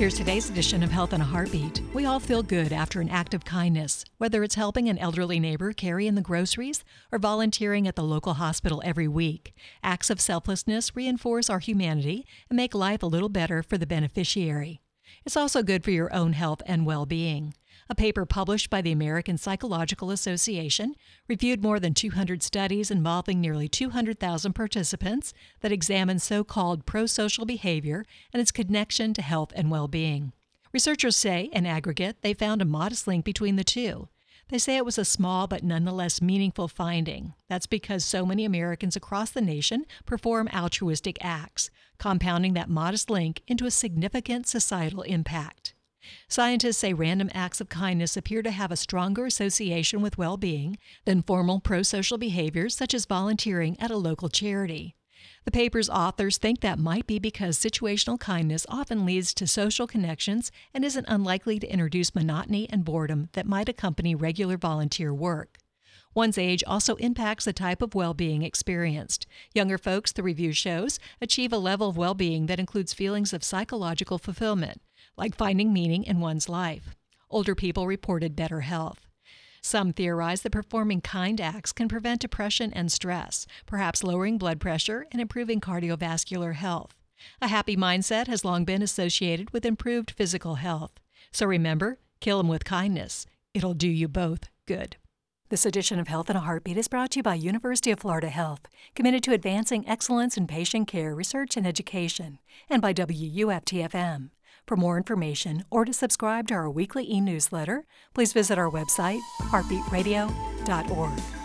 Here's today's edition of Health in a Heartbeat. We all feel good after an act of kindness, whether it's helping an elderly neighbor carry in the groceries or volunteering at the local hospital every week. Acts of selflessness reinforce our humanity and make life a little better for the beneficiary. It's also good for your own health and well-being. A paper published by the American Psychological Association reviewed more than 200 studies involving nearly 200,000 participants that examined so-called pro-social behavior and its connection to health and well-being. Researchers say, in aggregate, they found a modest link between the two. They say it was a small but nonetheless meaningful finding. That's because so many Americans across the nation perform altruistic acts, compounding that modest link into a significant societal impact. Scientists say random acts of kindness appear to have a stronger association with well-being than formal pro-social behaviors such as volunteering at a local charity. The paper's authors think that might be because situational kindness often leads to social connections and isn't unlikely to introduce monotony and boredom that might accompany regular volunteer work. One's age also impacts the type of well-being experienced. Younger folks, the review shows, achieve a level of well-being that includes feelings of psychological fulfillment, like finding meaning in one's life. Older people reported better health. Some theorize that performing kind acts can prevent depression and stress, perhaps lowering blood pressure and improving cardiovascular health. A happy mindset has long been associated with improved physical health. So remember, kill 'em with kindness. It'll do you both good. This edition of Health in a Heartbeat is brought to you by University of Florida Health, committed to advancing excellence in patient care, research, and education, and by WUFT-FM. For more information or to subscribe to our weekly e-newsletter, please visit our website, heartbeatradio.org.